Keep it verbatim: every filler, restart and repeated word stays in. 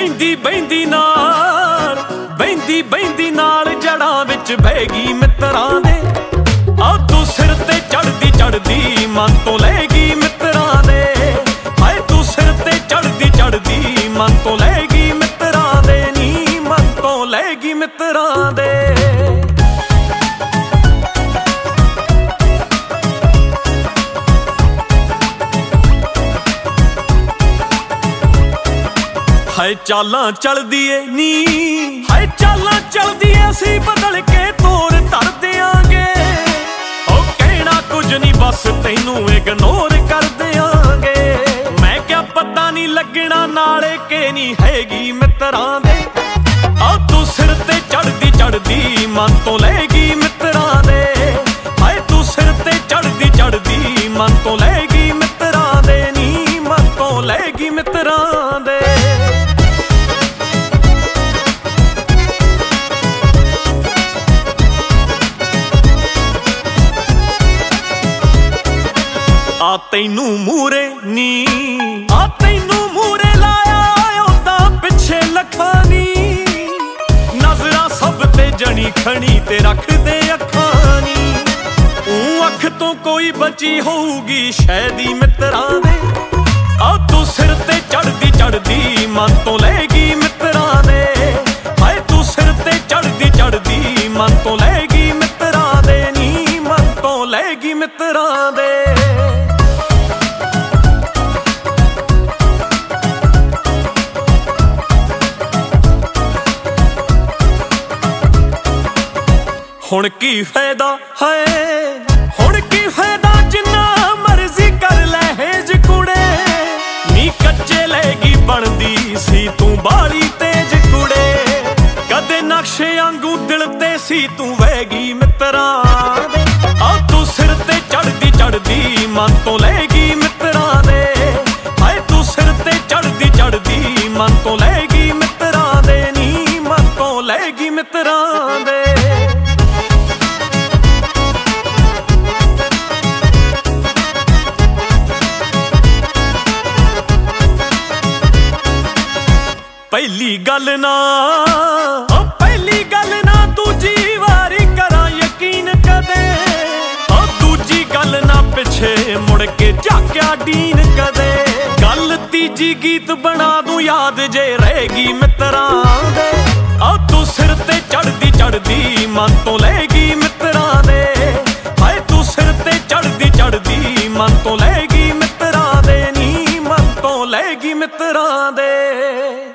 ਬੈਂਦੀ ਬੈਂਦੀ ਨਾਲ ਬੈਂਦੀ ਬੈਂਦੀ ਨਾਲ ਜੜਾਂ ਵਿੱਚ ਬਹਿ ਗਈ ਮਿੱਤਰਾਂ ਦੇ। ਆ ਤੂੰ ਸਿਰ ਤੇ ਚੜਦੀ ਚੜਦੀ ਮਨ ਤੋਂ ਲੈ ਗਈ ਮਿੱਤਰਾਂ ਦੇ। ਹਾਏ ਤੂੰ ਸਿਰ ਤੇ ਚੜਦੀ ਚੜਦੀ ਮਨ ਤੋਂ ਲੈ ਗਈ ਮਿੱਤਰਾਂ ਦੇ ਨੀ ਮਨ ਤੋਂ ਲੈ ਗਈ ਮਿੱਤਰਾਂ ਦੇ। ਹਾਏ ਚਾਲਾਂ ਚਲਦੀ ਏ ਨੀ ਹਾਏ ਚਾਲਾਂ ਚਲਦੀ ਏ ਅਸੀਂ ਬਦਲ ਕੇ ਤੋਰ ਧਰ ਦਿਆਂਗੇ। ਉਹ ਕਹਿਣਾ ਕੁਝ ਨਹੀਂ ਬਸ ਤੈਨੂੰ ਇਗਨੋਰ ਕਰ ਦਿਆਂਗੇ। ਮੈਂ ਕਿਹਾ ਪਤਾ ਨਹੀਂ ਲੱਗਣਾ ਨਾਲੇ ਕਿ ਨਹੀਂ ਹੈਗੀ ਮਿੱਤਰਾਂ ਦੇ। ਆ ਤੂੰ ਸਿਰ ਤੇ ਚੜਦੀ ਚੜਦੀ ਮਨ ਤੋਂ ਲੈ ਗਈ ਮਿੱਤਰਾਂ ਦੇ। ਹਾਏ ਤੂੰ ਸਿਰ ਤੇ ਚੜਦੀ ਚੜਦੀ ਮਨ ਤੋਂ ਲੈ ਗਈ ਮਿੱਤਰਾਂ ਦੇ ਨੀ ਮਨ ਤੋਂ ਲੈ ਗਈ ਮਿੱਤਰਾਂ ਦੇ। ਆ ਤੈਨੂੰ ਮੂਰੇ ਨੀ ਆ ਤੈਨੂੰ ਮੂਰੇ ਲਾਇਆ ਉਹਦਾ ਪਿੱਛੇ ਲੱਖਾਂ ਨੀ। ਨਜ਼ਰਾਂ ਸਭ ਤੇ ਜਣੀ ਖਣੀ ਤੇ ਰੱਖਦੇ ਅੱਖਾਂ ਨੀ। ਊਂ ਅੱਖ ਤੋਂ ਕੋਈ ਬਚੀ ਹੋਊਗੀ ਸ਼ਾਇਦੀ ਮਿੱਤਰਾਂ ਦੇ। ਆ ਤੂੰ ਸਿਰ ਤੇ ਚੜਦੀ ਚੜਦੀ ਮਨ ਤੋਂ ਲੈ ਗਈ ਮਿੱਤਰਾਂ ਦੇ। ਹਾਏ ਤੂੰ ਸਿਰ ਤੇ ਚੜਦੀ ਚੜਦੀ ਮਨ ਤੋਂ ਲੈ ਗਈ ਮਿੱਤਰਾਂ ਦੇ ਨੀ ਮਨ ਤੋਂ ਲੈ ਗਈ ਮਿੱਤਰਾਂ ਦੇ। ਹੁਣ ਕੀ ਫਾਇਦਾ ਹੈ ਹੁਣ ਕੀ ਫਾਇਦਾ ਜਿੰਨਾ ਮਰਜ਼ੀ ਕਰ ਲੈ ਹੇਜ ਕੁੜੇ ਨੀ। ਕੱਚੇ ਲੈਗੀ ਬਣਦੀ ਸੀ ਤੂੰ ਬਾਲੀ ਤੇਜ ਕੁੜੇ। ਕਦੇ ਨਕਸ਼ੇ ਵਾਂਗੂ ਦਿਲ ਤੇ ਸੀ ਤੂੰ ਵਹਿ ਗਈ ਮਿੱਤਰਾਂ ਦੇ। ਆ ਤੂੰ ਸਿਰ ਤੇ ਚੜਦੀ ਚੜਦੀ ਮਨ ਤੋਂ ਲੈ ਗਈ ਮਿੱਤਰਾਂ ਦੇ। ਹਾਏ ਤੂੰ ਸਿਰ ਤੇ ਚੜਦੀ ਚੜਦੀ ਮਨ ਤੋਂ ਲੈ ਗਈ ਮਿੱਤਰਾਂ ਦੇ ਨੀ ਮਨ ਤੋਂ ਲੈ ਗਈ ਮਿੱਤਰਾਂ ਦੇ। ਪਹਿਲੀ ਗੱਲ ਨਾ ਓ ਪਹਿਲੀ ਗੱਲ ਨਾ ਦੂਜੀ ਵਾਰੀ ਕਰਾਂ ਯਕੀਨ ਕਦੇ। ਓ ਦੂਜੀ ਗੱਲ ਨਾ ਪਿੱਛੇ ਮੁੜ ਕੇ ਝਾਕਿਆ ਡੀਨ ਕਦੇ। ਗੱਲ ਤੀਜੀ ਗੀਤ ਬਣਾ ਦੂੰ ਯਾਦ ਜੇ ਰਹੇਗੀ ਮਿੱਤਰਾਂ ਦੇ। ਆ ਤੂੰ ਸਿਰ ਤੇ ਚੜਦੀ ਚੜਦੀ ਮਨ ਤੋਂ ਲੈ ਗਈ ਮਿੱਤਰਾਂ ਦੇ। ਹਾਏ ਤੂੰ ਸਿਰ ਤੇ ਚੜਦੀ ਚੜਦੀ ਮਨ ਤੋਂ ਲੈ ਗਈ ਮਿੱਤਰਾਂ ਦੇ ਨੀ ਮਨ ਤੋਂ ਲੈ ਗਈ ਮਿੱਤਰਾਂ ਦੇ।